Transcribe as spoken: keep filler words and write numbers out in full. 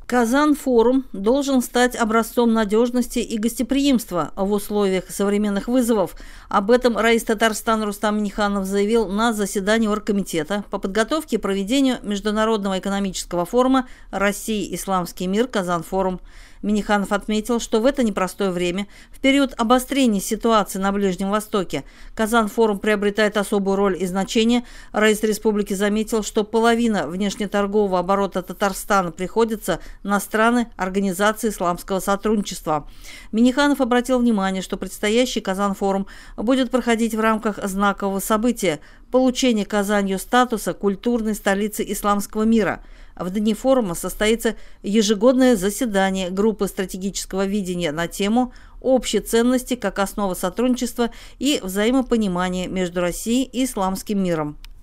Казан-форум должен стать образцом надежности и гостеприимства в условиях современных вызовов. Об этом Раис Татарстана Рустам Минниханов заявил на заседании оргкомитета по подготовке и проведению Международного экономического форума «Россия. Исламский мир. Казан-форум». Минниханов отметил, что в это непростое время, в период обострения ситуации на Ближнем Востоке, Казан-форум приобретает особую роль и значение. Раис республики заметил, что половина внешнеторгового оборота Татарстана приходится на страны Организации исламского сотрудничества. Минниханов обратил внимание, что предстоящий Казан-форум будет проходить в рамках знакового события – получения Казанью статуса культурной столицы исламского мира. В дни форума состоится ежегодное заседание группы стратегического видения на тему «Общие ценности как основа сотрудничества и взаимопонимания между Россией и исламским миром».